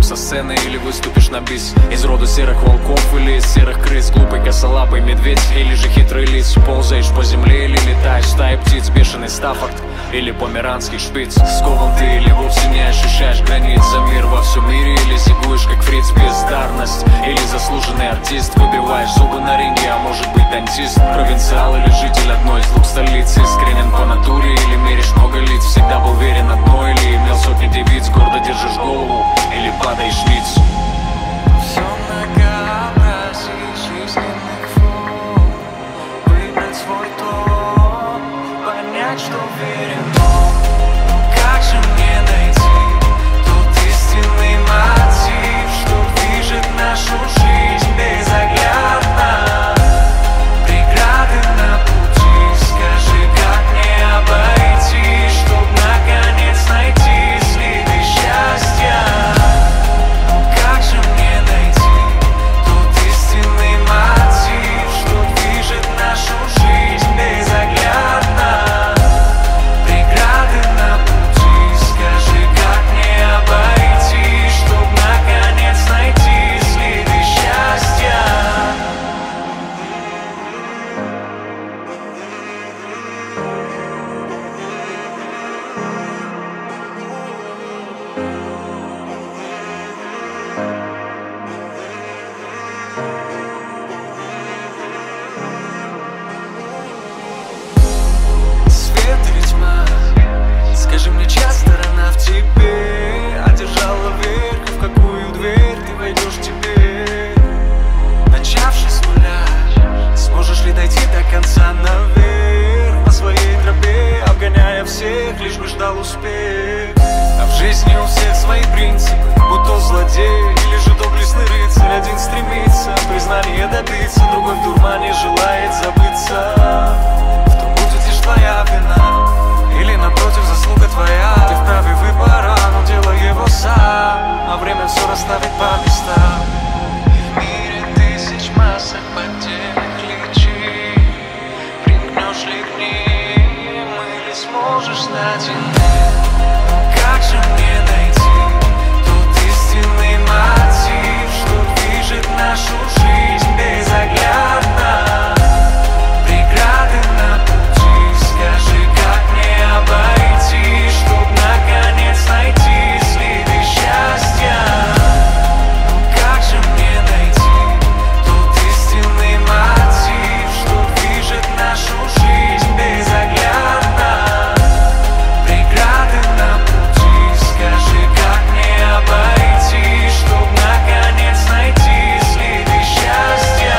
со сцены или выступишь на бис. Из рода серых волков или из серых крыс, глупый косолапый медведь или же хитрый лис. Ползаешь по земле или летаешь стаи птиц, бешеный Стаффорд или померанский шпиц. Скован ты или вовсе не ощущаешь границ, за мир во всем мире или зигуешь как фриц. Бездарность или заслуженный артист, выбиваешь зубы на ринге, а может быть дантист. Провинциал или житель одной из двух столиц, искренен по натуре или меришь много лиц. Всегда был верен одной или имел сотни девиц, гордо держишь голову или падаешь ниц. Все многообразие жизненных форм, выбрать свой тон, понять, что верен он. Как же мне найти тот истинный мотив, что движет нашу жизнь безоглядно? Преграды на пути, скажи, как мне обойти, чтоб наконец найти следы счастья? Как же мне найти тот истинный мотив, что движет нашу жизнь безоглядно? Преграды на пути, скажи, как мне обойти, чтоб наконец найти следы счастья? Свет или тьма? Скажи мне, чья сторона в тебе одержала верх, и в какую дверь ты войдешь теперь? Начавши с нуля, сможешь ли дойти до конца наверх по своей тропе, обгоняя всех, лишь бы ждал успех? А в жизни у всех свои принципы, будь то злодей или же доблестный рыцарь. Один стремится признание добиться, другой в дурмане желает забыться. В том будет лишь твоя вина или, напротив, заслуга твоя. Ты вправе выбора, но делай его сам, а время все расставит по местам. И в мире тысяч масок поддельных личий, примкнешь ли к ним или сможешь стать иным? Как же мне найти тот истинный мотив, что движет нашу жизнь безоглядно? Преграды на пути, скажи, как мне обойти, чтоб наконец найти следы счастья? Как же мне найти тот истинный мотив, что движет нашу жизнь безоглядно? Преграды на пути, скажи, как мне обойти, чтоб наконец найти следы счастья?